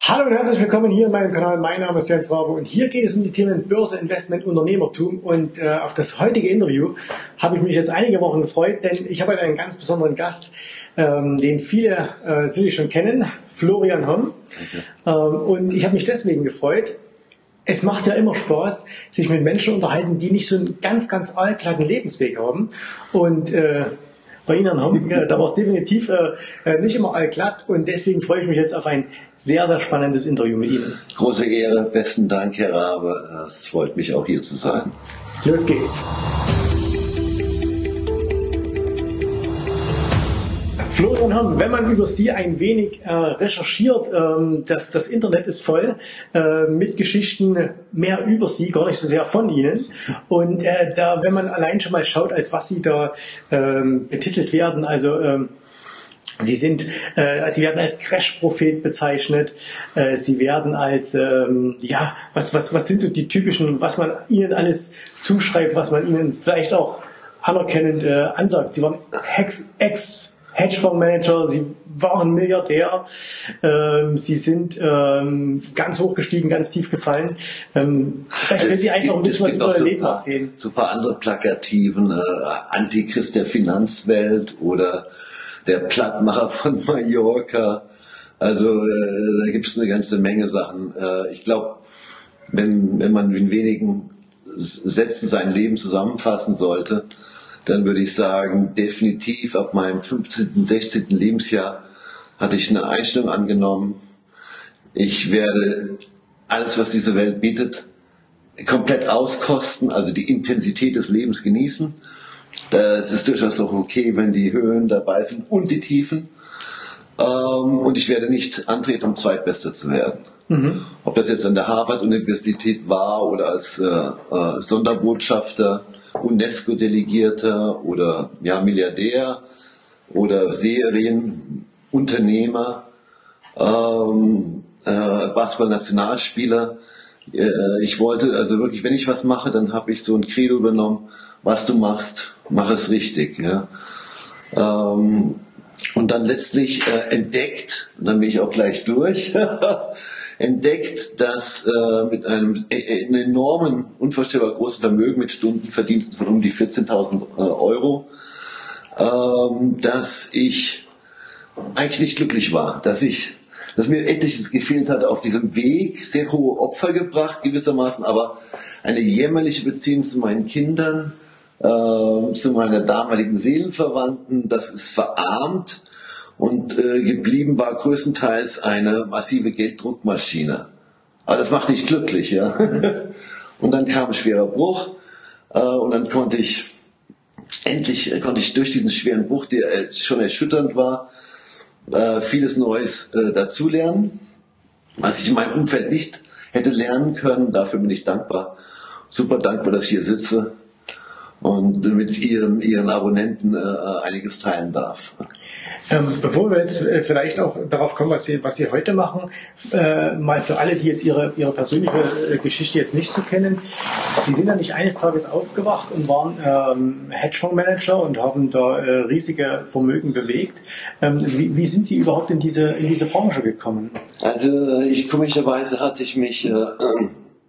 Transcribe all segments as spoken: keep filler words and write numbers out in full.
Hallo und herzlich willkommen hier in meinem Kanal. Mein Name ist Jens Rabe und hier geht es um die Themen Börse, Investment, Unternehmertum. Und äh, auf das heutige Interview habe ich mich jetzt einige Wochen gefreut, denn ich habe heute einen ganz besonderen Gast, ähm, den viele äh, sicherlich schon kennen, Florian Homm. Okay. Ähm, und ich habe mich deswegen gefreut. Es macht ja immer Spaß, sich mit Menschen unterhalten, die nicht so einen ganz, ganz allglatten Lebensweg haben. Und äh, bei Ihnen, Homm, da war es definitiv äh, nicht immer allglatt und deswegen freue ich mich jetzt auf ein sehr, sehr spannendes Interview mit Ihnen. Große Ehre, besten Dank, Herr Rabe. Es freut mich auch hier zu sein. Los geht's. Florian Homm, wenn man über Sie ein wenig äh, recherchiert, ähm, das, das Internet ist voll äh, mit Geschichten mehr über Sie, gar nicht so sehr von Ihnen. Und äh, da, wenn man allein schon mal schaut, als was Sie da ähm, betitelt werden, also ähm, Sie sind, äh, Sie werden als Crash-Prophet bezeichnet. Äh, Sie werden als, ähm, ja, was, was, was sind so die typischen, was man Ihnen alles zuschreibt, was man Ihnen vielleicht auch anerkennend äh, ansagt. Sie waren Ex, Ex Hedgefondsmanager, Sie waren Milliardär, ähm, Sie sind ähm, ganz hoch gestiegen, ganz tief gefallen. Ähm, vielleicht können Sie einfach ein bisschen was über Ihr Leben erzählen. So ein paar andere Plakativen, äh, Antichrist der Finanzwelt oder der Plattmacher von Mallorca. Also äh, da gibt es eine ganze Menge Sachen. Äh, ich glaube, wenn, wenn man in wenigen Sätzen sein Leben zusammenfassen sollte, dann würde ich sagen, definitiv ab meinem fünfzehnten, sechzehnten Lebensjahr hatte ich eine Einstellung angenommen. Ich werde alles, was diese Welt bietet, komplett auskosten, also die Intensität des Lebens genießen. Das ist durchaus auch okay, wenn die Höhen dabei sind und die Tiefen. Und ich werde nicht antreten, um Zweitbester zu werden. Mhm. Ob das jetzt an der Harvard-Universität war oder als äh, äh, Sonderbotschafter, UNESCO-Delegierter oder ja, Milliardär oder Serienunternehmer, ähm, äh, Basketball-Nationalspieler. Äh, ich wollte also wirklich, wenn ich was mache, dann habe ich so ein Credo übernommen, was du machst, mach es richtig. Ja? Ähm, und dann letztlich äh, entdeckt, und dann bin ich auch gleich durch, entdeckt, dass äh, mit einem, äh, einem enormen, unvorstellbar großen Vermögen mit Stundenverdiensten von um die vierzehntausend äh, Euro, ähm, dass ich eigentlich nicht glücklich war, dass ich, dass mir etliches gefehlt hatte auf diesem Weg, sehr hohe Opfer gebracht gewissermaßen, aber eine jämmerliche Beziehung zu meinen Kindern, äh, zu meiner damaligen Seelenverwandten, das ist verarmt. Und äh, geblieben war größtenteils eine massive Gelddruckmaschine. Aber das macht nicht glücklich, ja. Und dann kam ein schwerer Bruch äh, und dann konnte ich endlich äh, konnte ich durch diesen schweren Bruch, der äh, schon erschütternd war, äh, vieles Neues äh, dazulernen, was ich in meinem Umfeld nicht hätte lernen können. Dafür bin ich dankbar, super dankbar, dass ich hier sitze und mit ihren ihren Abonnenten äh, einiges teilen darf. Ähm, bevor wir jetzt äh, vielleicht auch darauf kommen, was Sie, was Sie heute machen, äh, mal für alle, die jetzt Ihre, Ihre persönliche äh, Geschichte jetzt nicht so kennen. Sie sind ja nicht eines Tages aufgewacht und waren ähm, Hedgefondsmanager und haben da äh, riesige Vermögen bewegt. Ähm, wie, wie sind Sie überhaupt in diese, in diese Branche gekommen? Also ich komischerweise hatte ich mich... Äh, äh,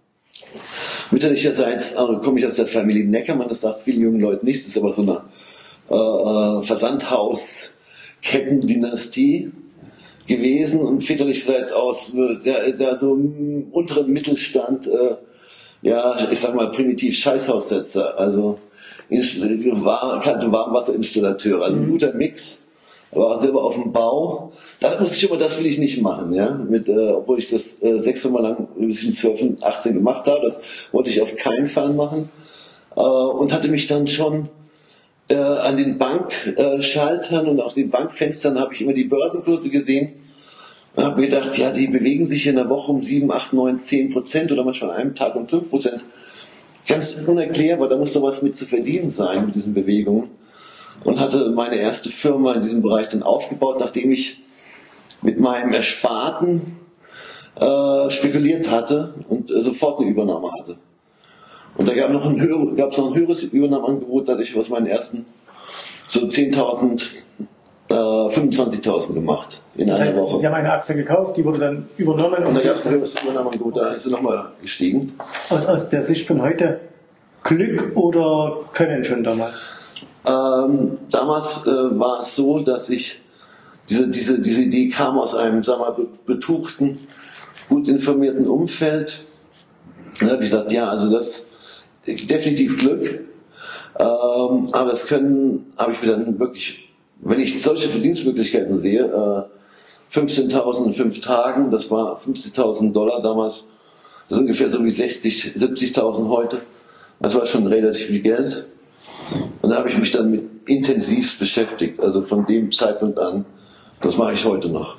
mütterlicherseits äh, komme ich aus der Familie Neckermann, das sagt vielen jungen Leuten nichts, das ist aber so eine äh, Versandhaus- Kettendynastie gewesen und väterlicherseits aus sehr, sehr so unteren Mittelstand, äh, ja, ich sag mal primitiv Scheißhaussetzer, also war, kannte Warmwasserinstallateure, also ein guter Mix, war selber auf dem Bau. Da muss ich immer, das will ich nicht machen, ja, mit, äh, obwohl ich das äh, sechs Mal lang bis ich zwölf, achtzehn gemacht habe, das wollte ich auf keinen Fall machen äh, und hatte mich dann schon Äh, an den Bankschaltern äh, und auch den Bankfenstern habe ich immer die Börsenkurse gesehen und habe mir gedacht, ja, die bewegen sich in der Woche um sieben, acht, neun, zehn Prozent oder manchmal an einem Tag um fünf Prozent. Ganz unerklärbar, da muss doch was mit zu verdienen sein mit diesen Bewegungen. Und hatte meine erste Firma in diesem Bereich dann aufgebaut, nachdem ich mit meinem Ersparten äh, spekuliert hatte und äh, sofort eine Übernahme hatte. Und da gab es noch ein höheres, gab's noch ein höheres Übernahmeangebot, dadurch, was meinen ersten so zehntausend äh, fünfundzwanzigtausend gemacht in das einer heißt, Woche. Sie haben eine Aktie gekauft, die wurde dann übernommen. Und da gab es eine höhere Übernahme, gut, da ist sie nochmal gestiegen. Aus, aus der Sicht von heute, Glück oder Können schon damals? Ähm, damals äh, war es so, dass ich, diese, diese, diese Idee kam aus einem, sagen wir mal, betuchten, gut informierten Umfeld. Da habe ich gesagt, ja, also das definitiv Glück. Ähm, aber das können, habe ich mir dann wirklich, wenn ich solche Verdienstmöglichkeiten sehe, äh, fünfzehntausend in fünf Tagen, das war fünfzigtausend Dollar damals, das ist ungefähr so wie sechzig, siebzigtausend heute. Das war schon relativ viel Geld. Und da habe ich mich dann mit intensiv beschäftigt, also von dem Zeitpunkt an, das mache ich heute noch.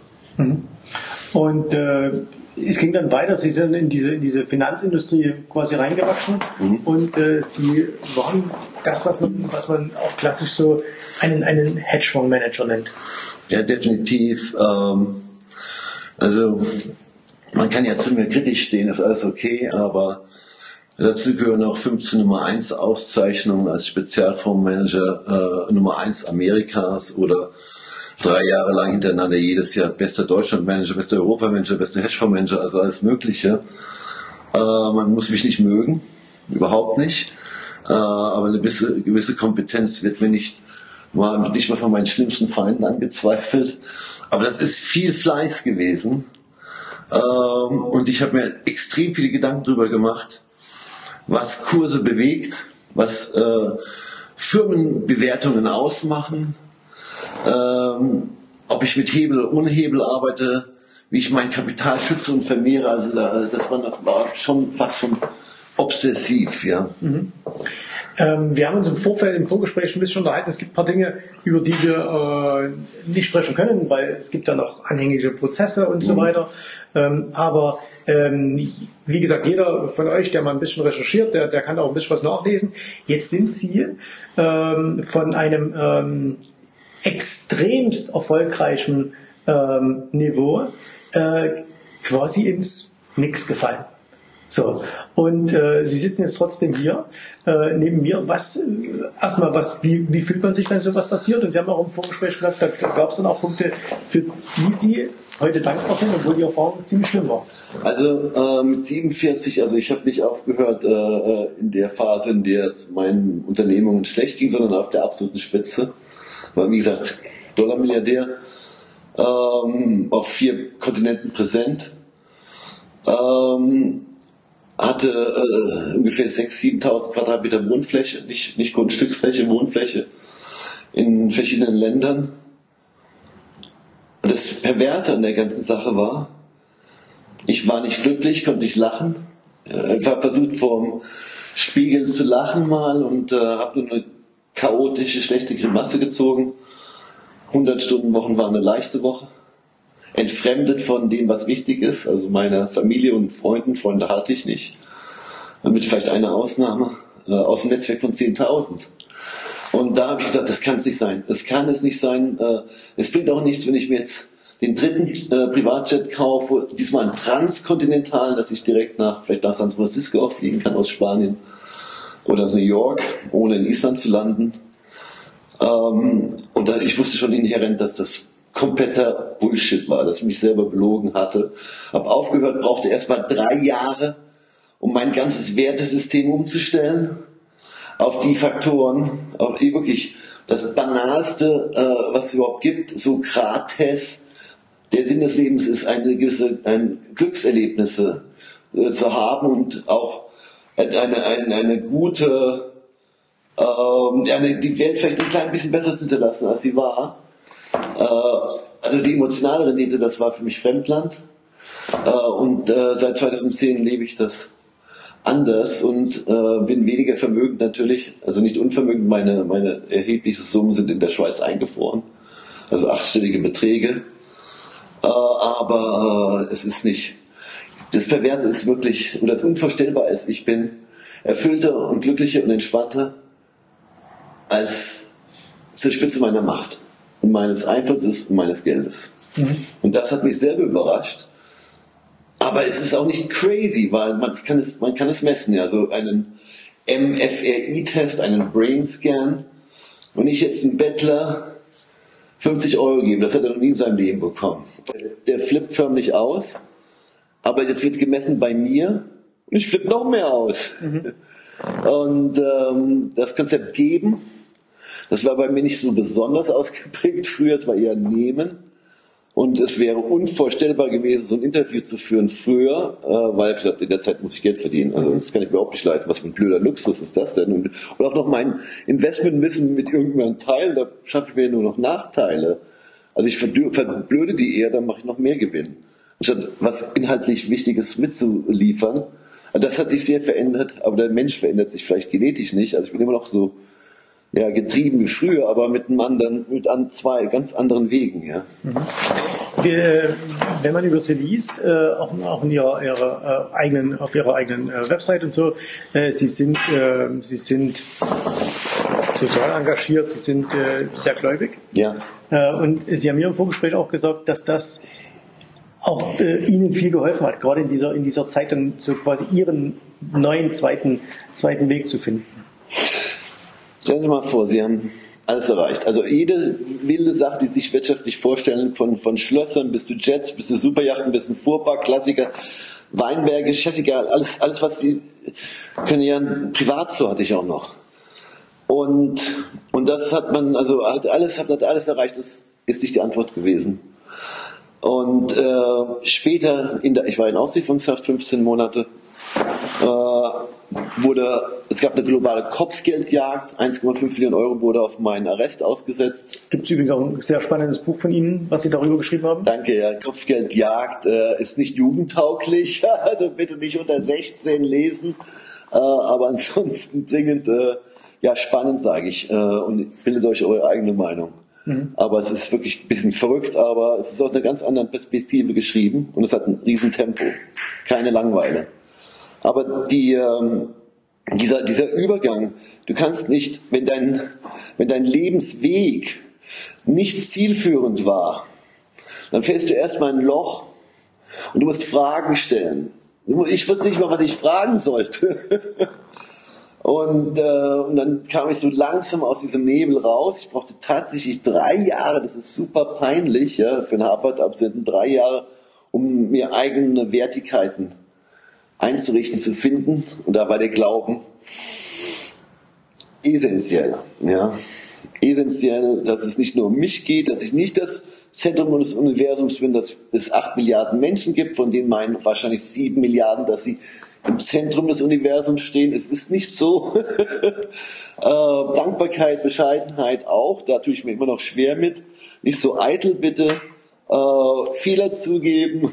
Und äh, es ging dann weiter, Sie sind in diese, in diese Finanzindustrie quasi reingewachsen mhm. und äh, Sie waren das, was man, was man auch klassisch so einen, einen Hedgefondsmanager nennt. Ja, definitiv. Ähm, also man kann ja zu mir kritisch stehen, ist alles okay, aber dazu gehören auch fünfzehn Nummer eins Auszeichnungen als Spezialfondsmanager äh, Nummer eins Amerikas oder drei Jahre lang hintereinander jedes Jahr bester Deutschlandmanager, bester Europamanager, bester Hedgefondsmanager, also alles Mögliche. Äh, man muss mich nicht mögen, überhaupt nicht. Äh, aber eine gewisse, gewisse Kompetenz wird mir nicht mal, nicht mal von meinen schlimmsten Feinden angezweifelt. Aber das ist viel Fleiß gewesen. Ähm, und ich habe mir extrem viele Gedanken darüber gemacht, was Kurse bewegt, was äh, Firmenbewertungen ausmachen, ähm, ob ich mit Hebel oder ohne Hebel arbeite, wie ich mein Kapital schütze und vermehre. Also das war, war schon fast schon obsessiv, ja. Mhm. Ähm, wir haben uns im Vorfeld, im Vorgespräch ein bisschen unterhalten. Es gibt ein paar Dinge, über die wir äh, nicht sprechen können, weil es gibt da noch anhängige Prozesse und mhm. so weiter. Ähm, aber ähm, wie gesagt, jeder von euch, der mal ein bisschen recherchiert, der, der kann auch ein bisschen was nachlesen. Jetzt sind Sie ähm, von einem ähm, extremst erfolgreichen ähm, Niveau äh, quasi ins Nix gefallen. So, und äh, Sie sitzen jetzt trotzdem hier äh, neben mir. Was äh, erstmal, was, wie, wie fühlt man sich, wenn sowas passiert? Und Sie haben auch im Vorgespräch gesagt, da gab es dann auch Punkte, für die Sie heute dankbar sind, obwohl die Erfahrung ziemlich schlimm war. Also äh, mit siebenundvierzig, also ich habe nicht aufgehört äh, in der Phase, in der es meinen Unternehmungen schlecht ging, sondern auf der absoluten Spitze. War wie gesagt Dollarmilliardär, ähm, auf vier Kontinenten präsent. Ähm, hatte äh, ungefähr sechstausend, siebentausend Quadratmeter Wohnfläche, nicht, nicht Grundstücksfläche, Wohnfläche in verschiedenen Ländern. Und das Perverse an der ganzen Sache war, ich war nicht glücklich, konnte nicht lachen. Ich habe versucht, vorm Spiegel zu lachen mal und äh, habe nur eine chaotische, schlechte Grimasse gezogen. hundert Stunden Wochen war eine leichte Woche. Entfremdet von dem, was wichtig ist, also meiner Familie und Freunden. Freunde hatte ich nicht. Mit vielleicht einer Ausnahme, äh, aus dem Netzwerk von zehntausend. Und da habe ich gesagt, das kann es nicht sein. Das kann es nicht sein. Äh, es bringt auch nichts, wenn ich mir jetzt den dritten äh, Privatjet kaufe, diesmal einen transkontinentalen, dass ich direkt nach, vielleicht nach San Francisco auch fliegen kann aus Spanien oder New York, ohne in Island zu landen. Ähm, und da, ich wusste schon inhärent, dass das kompletter Bullshit war, dass ich mich selber belogen hatte. Hab aufgehört, brauchte erst mal drei Jahre, um mein ganzes Wertesystem umzustellen auf die Faktoren, auf die wirklich das Banalste, äh, was es überhaupt gibt, Sokrates. Der Sinn des Lebens ist, eine gewisse ein Glückserlebnisse äh, zu haben und auch eine, eine, eine gute, äh, eine, die Welt vielleicht ein klein bisschen besser zu hinterlassen, als sie war. Also die emotionale Rendite, das war für mich Fremdland. Und seit zweitausendzehn lebe ich das anders und bin weniger vermögend natürlich, also nicht unvermögend, meine, meine erheblichen Summen sind in der Schweiz eingefroren, also achtstellige Beträge. Aber es ist nicht, das Perverse ist wirklich, oder das Unvorstellbare ist, ich bin erfüllter und glücklicher und entspannter als zur Spitze meiner Macht. Meines Einflusses und meines Geldes. Mhm. Und das hat mich selber überrascht. Aber es ist auch nicht crazy, weil man kann es, man kann es messen. Ja, so einen M F R I-Test, einen Brain Scan. Wenn ich jetzt ein Bettler fünfzig Euro geben. Das hat er noch nie in seinem Leben bekommen. Der flippt förmlich aus, aber jetzt wird gemessen bei mir und ich flippe noch mehr aus. Mhm. Und ähm, das Konzept geben, das war bei mir nicht so besonders ausgeprägt früher, es war eher nehmen. Und es wäre unvorstellbar gewesen, so ein Interview zu führen früher, äh, weil ich gesagt, in der Zeit muss ich Geld verdienen. Also das kann ich überhaupt nicht leisten. Was für ein blöder Luxus ist das denn? Und, und auch noch mein Investmentwissen mit irgendeinem Teil, da schaffe ich mir nur noch Nachteile. Also ich verblöde die eher, dann mache ich noch mehr Gewinn. Anstatt was inhaltlich Wichtiges mitzuliefern. Also das hat sich sehr verändert, aber der Mensch verändert sich vielleicht genetisch nicht. Also ich bin immer noch so ja, getrieben wie früher, aber mit einem anderen, mit an zwei ganz anderen Wegen. Ja. Mhm. Wenn man über sie liest, äh, auch, auch in ihrer, ihrer äh, eigenen, auf ihrer eigenen äh, Website und so, äh, sie sind, äh, sie sind sozial engagiert, sie sind äh, sehr gläubig. Ja. Äh, und sie haben mir im Vorgespräch auch gesagt, dass das auch äh, ihnen viel geholfen hat, gerade in dieser, in dieser Zeit dann so quasi ihren neuen zweiten, zweiten Weg zu finden. Stellen Sie mal vor, Sie haben alles erreicht. Also jede wilde Sache, die Sie sich wirtschaftlich vorstellen, von, von Schlössern bis zu Jets, bis zu Superjachten, bis zum Fuhrpark, Klassiker, Weinberge, scheißegal, alles, alles, was Sie können, ja, ein Privatzoo hatte ich auch noch. Und, und das hat man, also hat alles, hat alles erreicht, das ist nicht die Antwort gewesen. Und äh, später, in der, ich war in Auslieferungshaft fünfzehn Monate, äh, wurde, es gab eine globale Kopfgeldjagd, eins Komma fünf Millionen Euro wurde auf meinen Arrest ausgesetzt. Gibt es übrigens auch ein sehr spannendes Buch von Ihnen, was Sie darüber geschrieben haben? Danke, ja, Kopfgeldjagd äh, ist nicht jugendtauglich, also bitte nicht unter sechzehn lesen, äh, aber ansonsten dringend, äh, ja, spannend, sage ich, äh, und bildet euch eure eigene Meinung. Mhm. Aber es ist wirklich ein bisschen verrückt, aber es ist aus einer ganz anderen Perspektive geschrieben und es hat ein riesen Tempo, keine Langeweile. Aber die, ähm, dieser, dieser Übergang, du kannst nicht, wenn dein, wenn dein Lebensweg nicht zielführend war, dann fällst du erstmal in ein Loch und du musst Fragen stellen. Ich wusste nicht mal, was ich fragen sollte. Und, äh, und dann kam ich so langsam aus diesem Nebel raus. Ich brauchte tatsächlich drei Jahre, das ist super peinlich, ja, für einen Harvard-Absolventen, drei Jahre, um mir eigene Wertigkeiten einzurichten, zu finden. Und da war der Glauben essentiell. Ja. Essentiell, dass es nicht nur um mich geht, dass ich nicht das Zentrum des Universums bin, dass es acht Milliarden Menschen gibt, von denen meinen wahrscheinlich sieben Milliarden, dass sie im Zentrum des Universums stehen. Es ist nicht so. äh, Dankbarkeit, Bescheidenheit auch, da tue ich mir immer noch schwer mit. Nicht so eitel bitte. Äh, Fehler zugeben.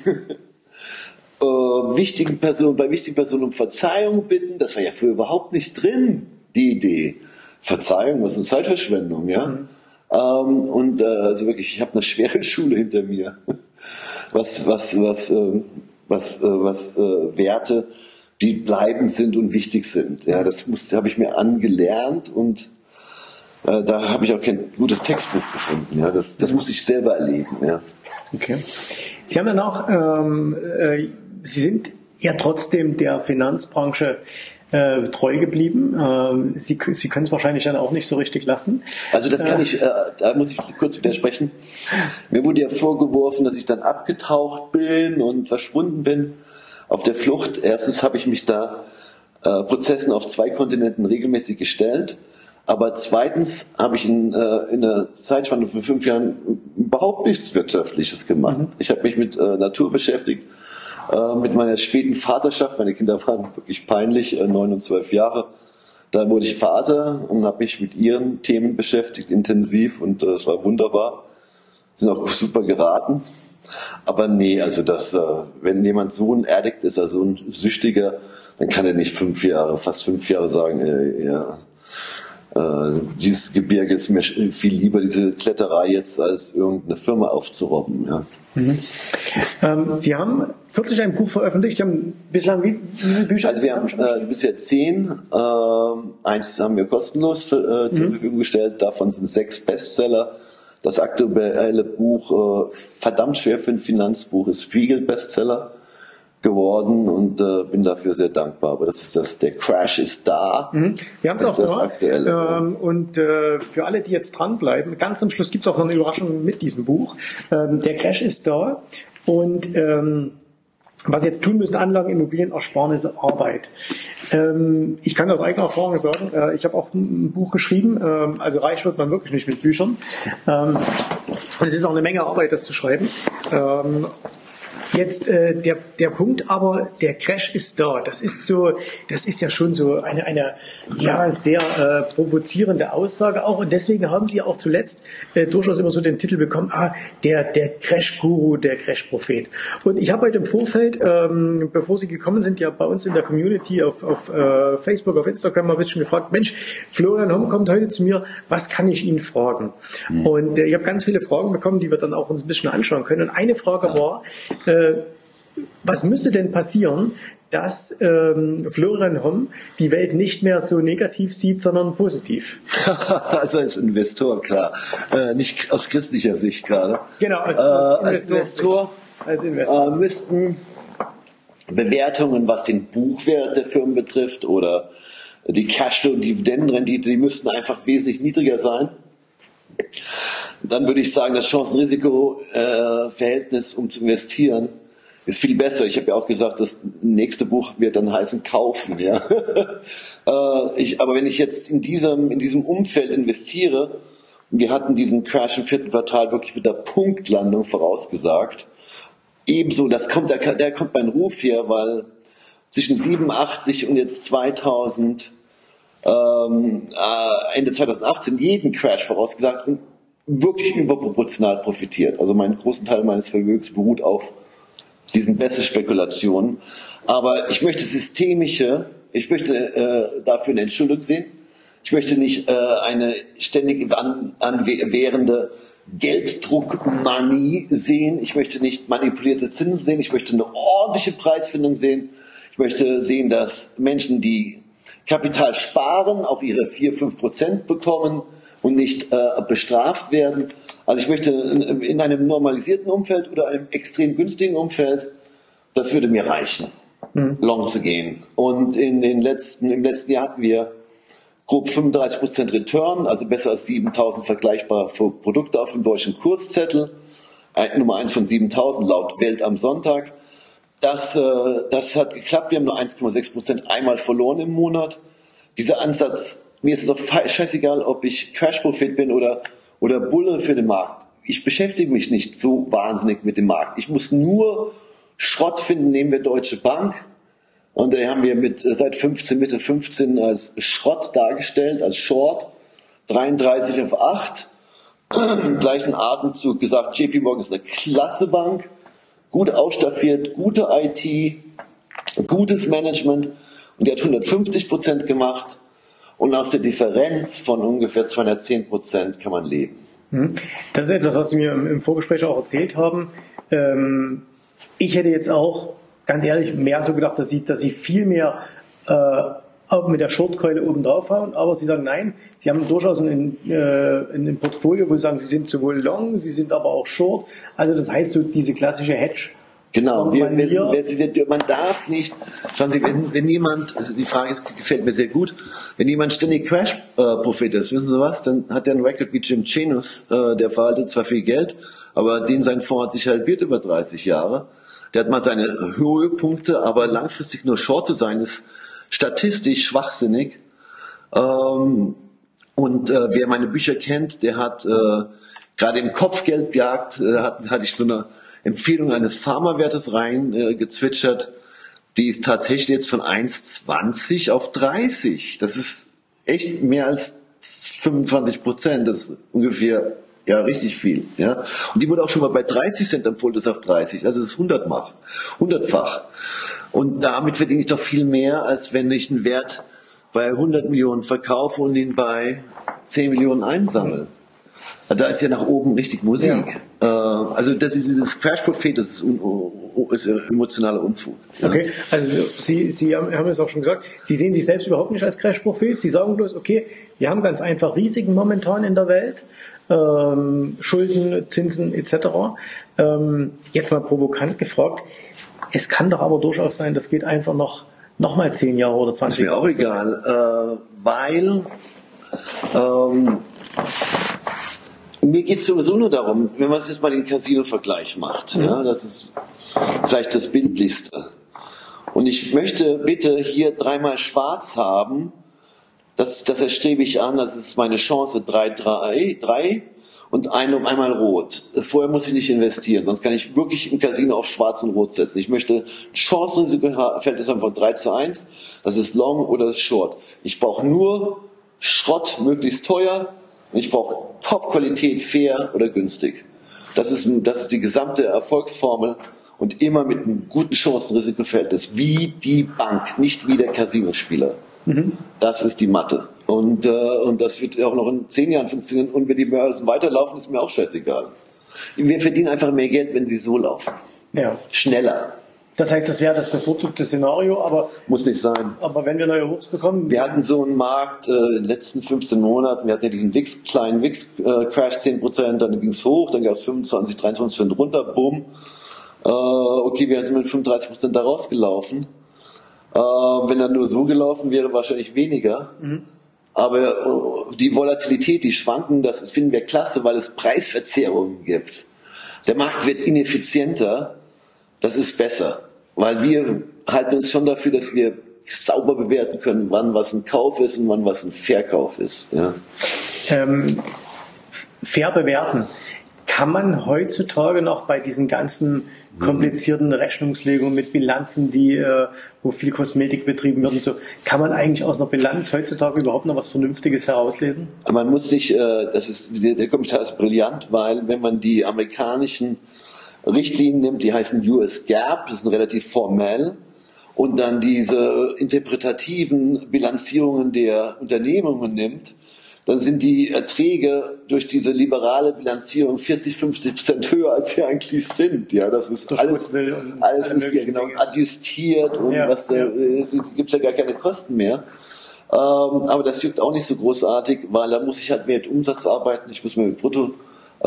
äh, wichtigen Personen, bei wichtigen Personen um Verzeihung bitten. Das war ja früher überhaupt nicht drin, die Idee. Verzeihung, was ist eine Zeitverschwendung, ja? Mhm. Ähm, und äh, also wirklich, ich habe eine schwere Schule hinter mir. was, was, was, äh, was, äh, was äh, Werte, die bleibend sind und wichtig sind. Ja, das habe ich mir angelernt und äh, da habe ich auch kein gutes Textbuch gefunden. Ja, das, das muss ich selber erleben. Ja. Okay. Sie haben dann auch, ähm, äh, Sie sind ja trotzdem der Finanzbranche äh, treu geblieben. Ähm, Sie, Sie können es wahrscheinlich dann auch nicht so richtig lassen. Also das kann äh, ich, äh, da muss ich kurz widersprechen. Mir wurde ja vorgeworfen, dass ich dann abgetaucht bin und verschwunden bin. Auf der Flucht, erstens habe ich mich da äh, Prozessen auf zwei Kontinenten regelmäßig gestellt, aber zweitens habe ich in, äh, in einer Zeitspanne von fünf Jahren überhaupt nichts Wirtschaftliches gemacht. Mhm. Ich habe mich mit äh, Natur beschäftigt, äh, mit meiner späten Vaterschaft. Meine Kinder waren wirklich peinlich, äh, neun und zwölf Jahre. Da wurde ich Vater und habe mich mit ihren Themen beschäftigt, intensiv, und äh, es war wunderbar. Sind auch super geraten. Aber nee, also das, äh, wenn jemand so ein Addict ist, also ein Süchtiger, dann kann er nicht fünf Jahre, fast fünf Jahre sagen, äh, ja, äh, dieses Gebirge ist mir viel lieber, diese Kletterei jetzt, als irgendeine Firma aufzurobben. Ja. Mhm. Ähm, Sie haben kürzlich ein Buch veröffentlicht. Sie haben bislang wie, wie viele Bücher? Also wir haben äh, bisher zehn. Äh, eins haben wir kostenlos für, äh, zur mhm. Verfügung gestellt. Davon sind sechs Bestseller. Das aktuelle Buch, äh, verdammt schwer für ein Finanzbuch, ist Spiegel-Bestseller. geworden und äh, bin dafür sehr dankbar. Aber das ist das, der Crash ist da. Mhm. Wir haben es auch das da. Aktuelle. Ähm, und äh, für alle, die jetzt dranbleiben, ganz zum Schluss gibt es auch noch eine Überraschung mit diesem Buch. Ähm, der Crash ist da und ähm, was Sie jetzt tun müssen, Anlagen, Immobilien, Ersparnisse, Arbeit. Ähm, ich kann aus eigener Erfahrung sagen, äh, ich habe auch ein, ein Buch geschrieben, ähm, also reich wird man wirklich nicht mit Büchern. Ähm, und es ist auch eine Menge Arbeit, das zu schreiben. Ähm, Jetzt äh, der der Punkt, aber der Crash ist da. Das ist so, das ist ja schon so eine eine ja sehr äh, provozierende Aussage auch und deswegen haben Sie auch zuletzt äh, durchaus immer so den Titel bekommen, ah der der Crash-Guru, der Crash-Prophet. Und ich habe heute im Vorfeld, ähm, bevor Sie gekommen sind, ja bei uns in der Community auf auf äh, Facebook, auf Instagram habe ich schon gefragt, Mensch, Florian Homm kommt heute zu mir, was kann ich ihn fragen? Mhm. Und äh, ich habe ganz viele Fragen bekommen, die wir dann auch uns ein bisschen anschauen können. Und eine Frage war äh, was müsste denn passieren, dass ähm, Florian Homm die Welt nicht mehr so negativ sieht, sondern positiv? Also als Investor, klar. Äh, nicht aus christlicher Sicht gerade. Genau, als, äh, als als Investor, als Investor. Äh, müssten Bewertungen, was den Buchwert der Firmen betrifft oder die Cashflow- und Dividendenrendite, die müssten einfach wesentlich niedriger sein. Dann würde ich sagen, das Chancen-Risiko-Verhältnis, um zu investieren, ist viel besser. Ich habe ja auch gesagt, das nächste Buch wird dann heißen Kaufen. Ja. äh, ich, aber wenn ich jetzt in diesem, in diesem Umfeld investiere, und wir hatten diesen Crash im vierten Quartal wirklich mit der Punktlandung vorausgesagt, ebenso, das kommt, der, der kommt mein Ruf her, weil zwischen siebenundachtzig und jetzt zweitausend, ähm, äh, Ende zweitausendachtzehn jeden Crash vorausgesagt und wirklich überproportional profitiert. Also meinen großen Teil meines Vermögens beruht auf diesen Bässe-Spekulationen. Aber ich möchte systemische, ich möchte äh, dafür eine Entschuldigung sehen. Ich möchte nicht äh, eine ständig an, anwährende Gelddruckmanie sehen. Ich möchte nicht manipulierte Zinsen sehen. Ich möchte eine ordentliche Preisfindung sehen. Ich möchte sehen, dass Menschen, die Kapital sparen, auch ihre vier, fünf Prozent bekommen und nicht äh, bestraft werden. Also ich möchte in einem normalisierten Umfeld oder einem extrem günstigen Umfeld, das würde mir reichen, mhm. long zu gehen. Und in den letzten, im letzten Jahr hatten wir grob fünfunddreißig Prozent Return, also besser als siebentausend vergleichbare Produkte auf dem deutschen Kurszettel. Nummer eins von siebentausend laut Welt am Sonntag. Das, äh, das hat geklappt. Wir haben nur eins Komma sechs Prozent einmal verloren im Monat. Dieser Ansatz, mir ist es auch scheißegal, ob ich Crash-Prophet bin oder oder Bulle für den Markt. Ich beschäftige mich nicht so wahnsinnig mit dem Markt. Ich muss nur Schrott finden, nehmen wir Deutsche Bank. Und da haben wir mit seit fünfzehn, Mitte fünfzehn als Schrott dargestellt, als Short. dreiunddreißig auf acht. Im gleichen Atemzug gesagt, J P Morgan ist eine klasse Bank. Gut ausstaffiert, gute I T, gutes Management. Und die hat hundertfünfzig Prozent gemacht. Und aus der Differenz von ungefähr zweihundertzehn Prozent kann man leben. Das ist etwas, was Sie mir im Vorgespräch auch erzählt haben. Ich hätte jetzt auch, ganz ehrlich, mehr so gedacht, dass Sie, dass Sie viel mehr auch mit der Shortkeule oben drauf hauen. Aber Sie sagen, nein, Sie haben durchaus ein, ein Portfolio, wo Sie sagen, Sie sind sowohl long, Sie sind aber auch short. Also das heißt so diese klassische Hedge. Genau, wir, wir, wir, wir, man darf nicht, schauen Sie, wenn, wenn jemand, also die Frage gefällt mir sehr gut, wenn jemand ständig Crash-Prophet ist, wissen Sie was, dann hat er einen Record wie Jim Chenus, äh, der verwaltet zwar viel Geld, aber dem sein Fonds hat sich halbiert über dreißig Jahre. Der hat mal seine Höhepunkte, aber langfristig nur Short zu sein, ist statistisch schwachsinnig. Ähm, und äh, wer meine Bücher kennt, der hat äh, gerade im Kopfgeldjagd, äh, hat, hatte ich so eine Empfehlung eines Pharmawertes rein äh, gezwitschert, die ist tatsächlich jetzt von eins Komma zwanzig auf dreißig. Das ist echt mehr als fünfundzwanzig Prozent. Das ist ungefähr, ja, richtig viel. Ja. Und die wurde auch schon mal bei dreißig Cent empfohlen, das ist auf dreißig. Also das ist hundertfach. hundertfach. Und damit verdiene ich doch viel mehr, als wenn ich einen Wert bei hundert Millionen verkaufe und ihn bei zehn Millionen einsammle. Da ist ja nach oben richtig Musik. Ja. Äh, also das ist dieses Crash-Prophet, das ist, un, ist emotionaler Unfug. Ja. Okay, also Sie, Sie haben, haben es auch schon gesagt, Sie sehen sich selbst überhaupt nicht als Crash-Prophet. Sie sagen bloß, okay, wir haben ganz einfach Risiken momentan in der Welt, ähm, Schulden, Zinsen et cetera. Ähm, jetzt mal provokant gefragt, Es kann doch aber durchaus sein, das geht einfach noch, noch mal zehn Jahre oder zwanzig Jahre. Ist mir auch egal, äh, weil ähm, mir geht es sowieso nur darum, wenn man jetzt mal den Casino-Vergleich macht, mhm. ja, das ist vielleicht das Bildlichste. Und ich möchte bitte hier dreimal schwarz haben, das, das erstrebe ich an, das ist meine Chance, drei, drei, drei und eine um einmal rot. Vorher muss ich nicht investieren, sonst kann ich wirklich im Casino auf schwarz und rot setzen. Ich möchte Chancenrisiko-Verhältnis haben von drei zu eins, das ist Long oder das ist Short. Ich brauche nur Schrott, möglichst teuer, und ich brauche Top-Qualität, fair oder günstig. Das ist, das ist die gesamte Erfolgsformel und immer mit einem guten Chancen-Risiko-Verhältnis, wie die Bank, nicht wie der Casinospieler. Mhm. Das ist die Mathe. Und, äh, und das wird auch noch in zehn Jahren funktionieren. Und wenn die Börsen weiterlaufen, ist mir auch scheißegal. Wir verdienen einfach mehr Geld, wenn sie so laufen. Ja. Schneller. Das heißt, das wäre das bevorzugte Szenario, aber muss nicht sein. Aber wenn wir neue Hochs bekommen, wir hatten so einen Markt äh, in den letzten fünfzehn Monaten. Wir hatten ja diesen Wix, kleinen Wix-Crash, äh, zehn Prozent, dann ging es hoch, dann gab es fünfundzwanzig, dreiundzwanzig Prozent runter, bumm. Äh, okay, wir sind mit fünfunddreißig Prozent da rausgelaufen. Äh, wenn er nur so gelaufen wäre, wahrscheinlich weniger. Mhm. Aber äh, die Volatilität, die Schwanken, das finden wir klasse, weil es Preisverzerrungen gibt. Der Markt wird ineffizienter. Das ist besser, weil wir halten uns schon dafür, dass wir sauber bewerten können, wann was ein Kauf ist und wann was ein Verkauf ist. Ja. Ähm, fair bewerten. Kann man heutzutage noch bei diesen ganzen komplizierten Rechnungslegungen mit Bilanzen, die, äh, wo viel Kosmetik betrieben wird und so, kann man eigentlich aus einer Bilanz heutzutage überhaupt noch was Vernünftiges herauslesen? Man muss sich, äh, das ist, der, der Kommentar ist brillant, weil wenn man die amerikanischen Richtlinien nimmt, die heißen U S GAAP, das sind relativ formell, und dann diese interpretativen Bilanzierungen der Unternehmungen nimmt, dann sind die Erträge durch diese liberale Bilanzierung vierzig, fünfzig Prozent höher, als sie eigentlich sind. Ja, das ist durch alles, alles ist ja genau adjustiert und ja, was da ja. ist, gibt's ja gar keine Kosten mehr. Ähm, aber das juckt auch nicht so großartig, weil da muss ich halt mehr mit Umsatz arbeiten, ich muss mehr mit Brutto Äh,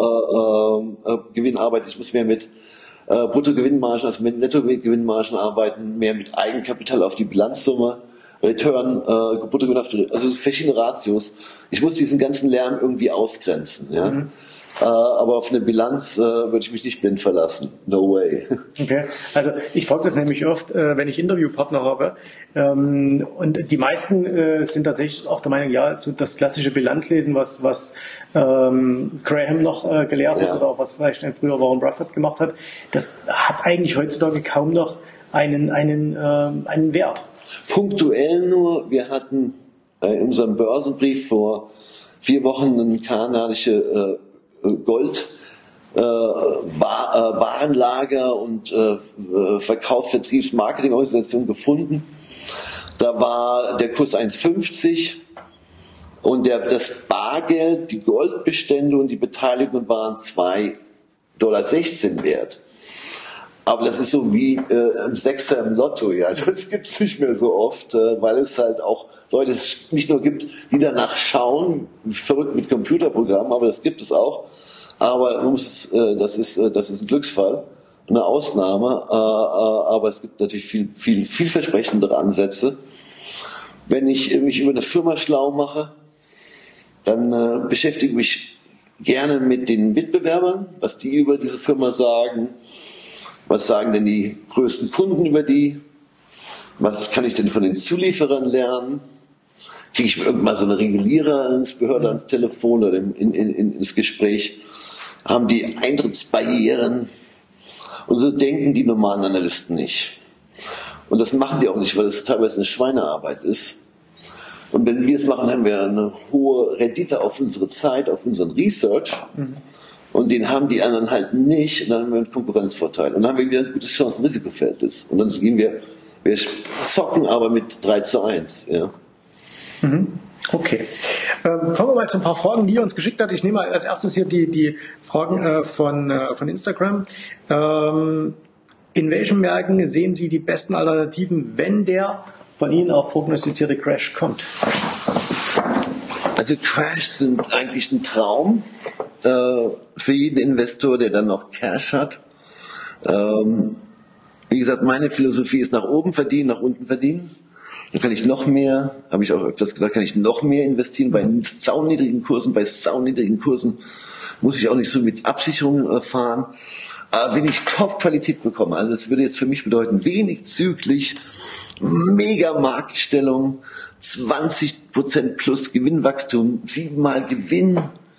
äh, äh, Gewinn arbeiten, ich muss mehr mit äh, Bruttogewinnmargen, also mit Nettogewinnmargen arbeiten, mehr mit Eigenkapital auf die Bilanzsumme, Return, äh, Bruttogewinn auf die, also verschiedene Ratios. Ich muss diesen ganzen Lärm irgendwie ausgrenzen, ja. Mhm. Äh, aber auf eine Bilanz äh, würde ich mich nicht blind verlassen. No way. Okay, also ich frage das nämlich oft, äh, wenn ich Interviewpartner habe. Ähm, und die meisten äh, sind tatsächlich auch der Meinung, ja, so das klassische Bilanzlesen, was, was ähm, Graham noch äh, gelehrt hat, ja, oder auch was vielleicht ein früher Warren Buffett gemacht hat, das hat eigentlich heutzutage kaum noch einen, einen, äh, einen Wert. Punktuell nur, wir hatten äh, in unserem Börsenbrief vor vier Wochen eine kanadische äh, Gold, äh, War, äh, Warenlager und äh, Verkauf, Vertriebs, Marketingorganisation gefunden. Da war der Kurs eins fünfzig und der, das Bargeld, die Goldbestände und die Beteiligungen waren zwei Komma sechzehn Dollar wert. Aber das ist so wie äh, im Sechser im Lotto, ja. Das gibt's nicht mehr so oft, äh, weil es halt auch Leute nicht nur gibt, die danach schauen, verrückt mit Computerprogrammen, aber das gibt es auch. Aber man muss, äh, das ist, äh, das ist ein Glücksfall, eine Ausnahme. Äh, äh, aber es gibt natürlich viel, viel, vielversprechendere Ansätze. Wenn ich mich über eine Firma schlau mache, dann äh, beschäftige ich mich gerne mit den Mitbewerbern, was die über diese Firma sagen. Was sagen denn die größten Kunden über die? Was kann ich denn von den Zulieferern lernen? Kriege ich irgendwann so eine Regulierungsbehörde ans Telefon oder in, in, in, ins Gespräch? Haben die Eintrittsbarrieren? Und so denken die normalen Analysten nicht. Und das machen die auch nicht, weil es teilweise eine Schweinearbeit ist. Und wenn wir es machen, haben wir eine hohe Rendite auf unsere Zeit, auf unseren Research. Mhm. Und den haben die anderen halt nicht. Und dann haben wir einen Konkurrenzvorteil. Und dann haben wir wieder ein gutes Chancen-Risiko-Verhältnis. Und dann gehen wir, wir zocken aber mit drei zu eins. Ja. Mhm. Okay. Ähm, kommen wir mal zu ein paar Fragen, die ihr uns geschickt habt. Ich nehme mal als erstes hier die, die Fragen äh, von, äh, von Instagram. Ähm, in welchen Märkten sehen Sie die besten Alternativen, wenn der von Ihnen auch prognostizierte Crash kommt? Also Crash sind eigentlich ein Traum äh, für jeden Investor, der dann noch Cash hat. Ähm, Wie gesagt, meine Philosophie ist nach oben verdienen, nach unten verdienen. Dann kann ich noch mehr, habe ich auch öfters gesagt, kann ich noch mehr investieren bei sauniedrigen Kursen. Bei sauniedrigen Kursen muss ich auch nicht so mit Absicherungen fahren. Aber wenn ich Top-Qualität bekomme, also das würde jetzt für mich bedeuten, wenig zyklisch, mega Marktstellung, zwanzig Prozent plus Gewinnwachstum, siebenmal Gewinn.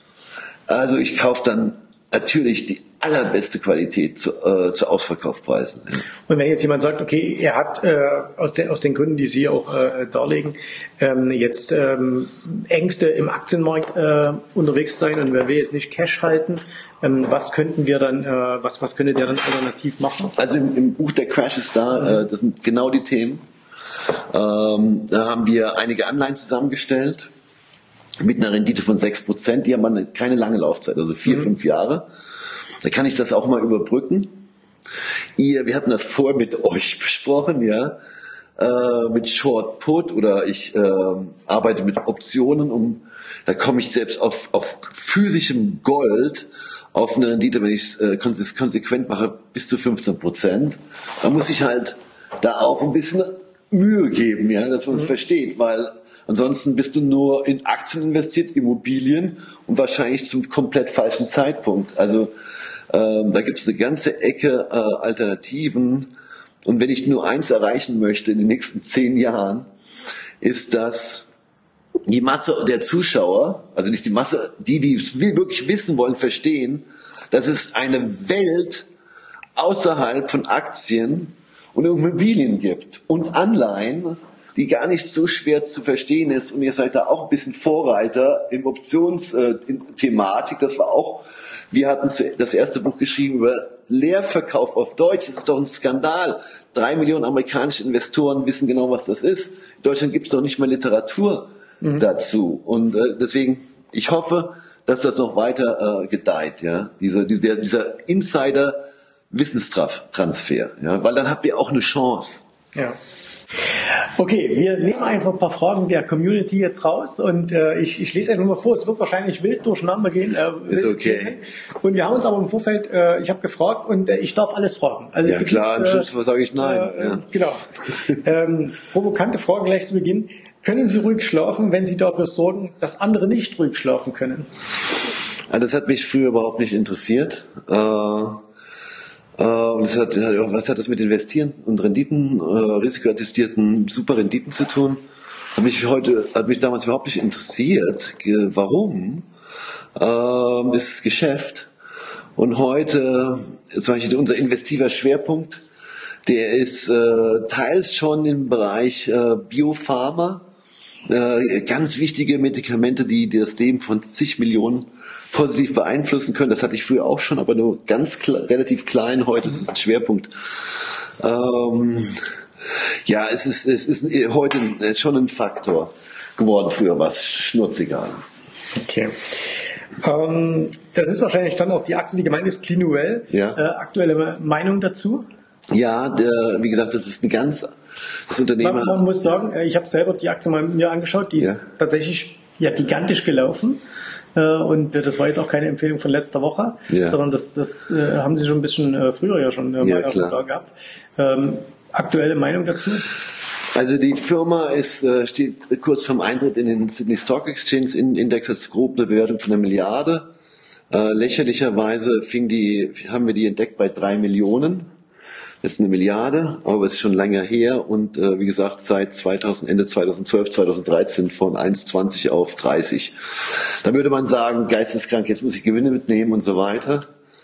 Also ich kaufe dann natürlich die allerbeste Qualität zu, äh, zu Ausverkaufspreisen. Ja. Und wenn jetzt jemand sagt, okay, er hat äh, aus, den, aus den Gründen, die Sie auch äh, darlegen, ähm, jetzt ähm, Ängste im Aktienmarkt äh, unterwegs sein und wer will jetzt nicht Cash halten, ähm, was könnten wir dann, äh, was, was könnte der dann alternativ machen? Also im, im Buch Der Crash ist da, äh, das sind genau die Themen. Ähm, da haben wir einige Anleihen zusammengestellt mit einer Rendite von sechs Prozent. Die haben eine, keine lange Laufzeit, also vier, mhm. fünf Jahre. Da kann ich das auch mal überbrücken. Ihr, wir hatten das vorher mit euch besprochen, ja, äh, mit Short Put oder ich äh, arbeite mit Optionen, um, da komme ich selbst auf, auf physischem Gold auf eine Rendite, wenn ich es äh, konsequent mache, bis zu fünfzehn Prozent. Da muss ich halt da auch ein bisschen Mühe geben, ja, dass man es mhm. versteht, weil ansonsten bist du nur in Aktien investiert, Immobilien und wahrscheinlich zum komplett falschen Zeitpunkt. Also ähm, da gibt es eine ganze Ecke äh, Alternativen. Und wenn ich nur eins erreichen möchte in den nächsten zehn Jahren, ist, dass die Masse der Zuschauer, also nicht die Masse, die, die es wirklich wissen wollen, verstehen, dass es eine Welt außerhalb von Aktien und Immobilien gibt und Anleihen, die gar nicht so schwer zu verstehen ist. Und ihr seid da auch ein bisschen Vorreiter im Optionsthematik. Das war auch, wir hatten das erste Buch geschrieben über Leerverkauf auf Deutsch. Das ist doch ein Skandal. Drei Millionen amerikanische Investoren wissen genau, was das ist. In Deutschland gibt es doch nicht mal Literatur mhm. dazu. Und äh, deswegen, ich hoffe, dass das noch weiter äh, gedeiht. Ja, Diese, dieser, dieser Insider-Wissenstransfer. Ja, weil dann habt ihr auch eine Chance. Ja. Okay, wir nehmen einfach ein paar Fragen der Community jetzt raus und äh, ich, ich lese einfach mal vor, es wird wahrscheinlich wild durcheinander gehen. Äh, ist okay. Und wir haben uns aber im Vorfeld, äh, ich habe gefragt und äh, ich darf alles fragen. Also ja klar, am Schluss äh, sage ich nein. Äh, ja. Genau. ähm, provokante Frage gleich zu Beginn. Können Sie ruhig schlafen, wenn Sie dafür sorgen, dass andere nicht ruhig schlafen können? Ja, das hat mich früher überhaupt nicht interessiert. Äh, Und das hat, was hat das mit Investieren und Renditen, äh, risikoattestierten super Renditen zu tun? Hat mich heute, hat mich damals überhaupt nicht interessiert. Warum? Ähm, ist Geschäft. Und heute, zum Beispiel unser investiver Schwerpunkt, der ist äh, teils schon im Bereich äh, Biopharma, äh, ganz wichtige Medikamente, die, die das Leben von zig Millionen positiv beeinflussen können. Das hatte ich früher auch schon, aber nur ganz kle- relativ klein. Heute ist es ein Schwerpunkt. Ähm, ja, es ist, es ist heute schon ein Faktor geworden. Früher war es schnurzegal. Okay. Ähm, das ist wahrscheinlich dann auch die Aktie, die gemeint ist, Clinuvel. Ja. Äh, aktuelle Meinung dazu? Ja, der, wie gesagt, das ist ein ganz, das Unternehmen. Man, man muss sagen, ich habe selber die Aktie mal mir angeschaut, die ist ja. tatsächlich ja gigantisch gelaufen. Und das war jetzt auch keine Empfehlung von letzter Woche, ja. sondern das, das äh, haben Sie schon ein bisschen äh, früher ja schon äh, ja, mal klar. gehabt. Ähm, aktuelle Meinung dazu? Also die Firma ist, äh, steht kurz vorm Eintritt in den Sydney Stock Exchange Index, das ist grob eine Bewertung von einer Milliarde. Äh, lächerlicherweise fing die, haben wir die entdeckt bei drei Millionen. Das ist eine Milliarde, aber es ist schon länger her und äh, wie gesagt seit zweitausend, Ende zweitausendzwölf, zweitausenddreizehn von eins Komma zwanzig auf dreißig. Da würde man sagen, geisteskrank, jetzt muss ich Gewinne mitnehmen und so weiter.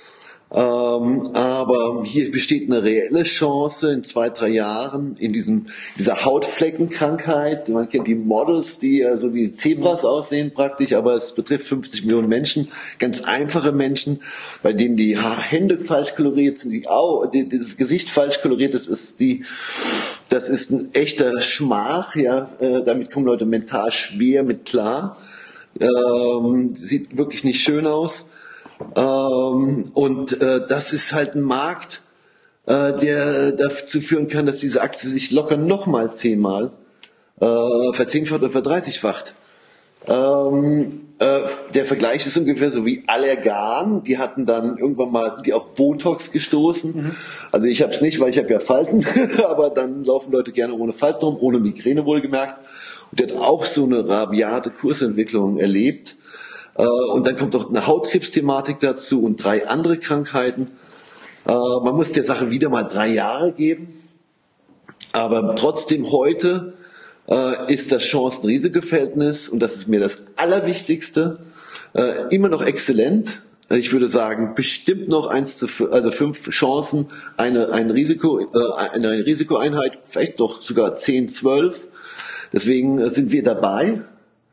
Ähm, aber hier besteht eine reelle Chance in zwei, drei Jahren in diesem, dieser Hautfleckenkrankheit. Man kennt die Models, die ja so wie Zebras aussehen praktisch, aber es betrifft fünfzig Millionen Menschen, ganz einfache Menschen, bei denen die Hände falsch koloriert sind, die Au, die, das Gesicht falsch koloriert ist, ist die, das ist ein echter Schmach, ja, äh, damit kommen Leute mental schwer mit klar. Ähm, sieht wirklich nicht schön aus. Ähm, und äh, das ist halt ein Markt, äh, der dazu führen kann, dass diese Aktie sich locker nochmal zehnmal äh, verzehnfacht oder verdreißigfacht. Ähm, äh, der Vergleich ist ungefähr so wie Allergan. Die hatten dann irgendwann mal, sind die auf Botox gestoßen. Mhm. Also ich habe es nicht, weil ich habe ja Falten, aber dann laufen Leute gerne ohne Falten rum, ohne Migräne wohlgemerkt. Und der hat auch so eine rabiate Kursentwicklung erlebt. Äh, und dann kommt noch eine Hautkrebsthematik dazu und drei andere Krankheiten. Äh, man muss der Sache wieder mal drei Jahre geben. Aber trotzdem heute äh, ist das Chancen-Risiko-Verhältnis, und das ist mir das Allerwichtigste, äh, immer noch exzellent. Ich würde sagen, bestimmt noch eins zu fünf, also fünf Chancen, eine, ein Risiko, äh, eine Risikoeinheit, vielleicht doch sogar zehn, zwölf. Deswegen sind wir dabei.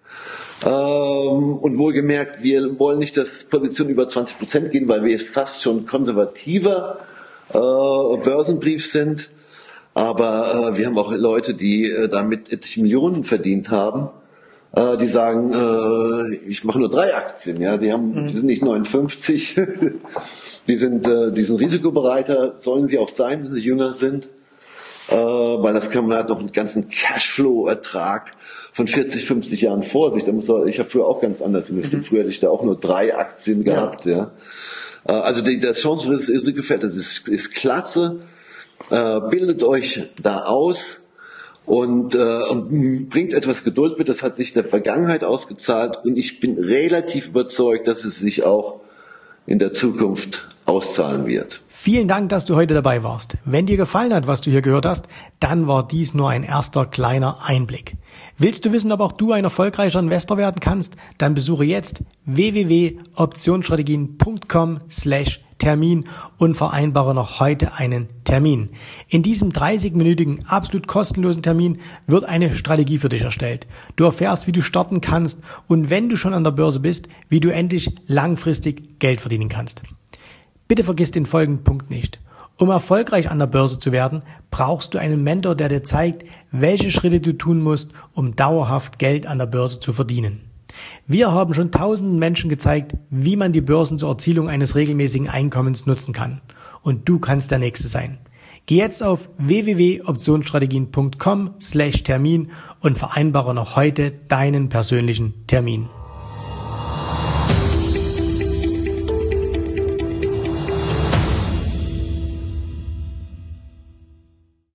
Ähm, und wohlgemerkt, wir wollen nicht, dass Positionen über zwanzig Prozent gehen, weil wir fast schon konservativer äh, Börsenbrief sind. Aber äh, wir haben auch Leute, die äh, damit etliche Millionen verdient haben, äh, die sagen, äh, ich mache nur drei Aktien. Ja, die haben, mhm. die sind nicht neunundfünfzig, die sind, äh, die sind risikobereiter, sollen sie auch sein, wenn sie jünger sind, äh, weil das kann man halt noch einen ganzen Cashflow-Ertrag von vierzig, fünfzig Jahren vor sich. Da muss er, ich habe früher auch ganz anders investiert. Mhm. Früher hatte ich da auch nur drei Aktien gehabt. Ja, ja. Also die, das Chancen-Risiko-Feld, das ist, ist klasse. Äh, bildet euch da aus und, äh, und bringt etwas Geduld mit. Das hat sich in der Vergangenheit ausgezahlt und ich bin relativ überzeugt, dass es sich auch in der Zukunft auszahlen wird. Vielen Dank, dass du heute dabei warst. Wenn dir gefallen hat, was du hier gehört hast, dann war dies nur ein erster kleiner Einblick. Willst du wissen, ob auch du ein erfolgreicher Investor werden kannst? Dann besuche jetzt w w w punkt optionsstrategien punkt com slash Termin und vereinbare noch heute einen Termin. In diesem dreißigminütigen, absolut kostenlosen Termin wird eine Strategie für dich erstellt. Du erfährst, wie du starten kannst und wenn du schon an der Börse bist, wie du endlich langfristig Geld verdienen kannst. Bitte vergiss den folgenden Punkt nicht. Um erfolgreich an der Börse zu werden, brauchst du einen Mentor, der dir zeigt, welche Schritte du tun musst, um dauerhaft Geld an der Börse zu verdienen. Wir haben schon tausenden Menschen gezeigt, wie man die Börsen zur Erzielung eines regelmäßigen Einkommens nutzen kann. Und du kannst der Nächste sein. Geh jetzt auf w w w punkt optionsstrategien punkt com slash Termin und vereinbare noch heute deinen persönlichen Termin.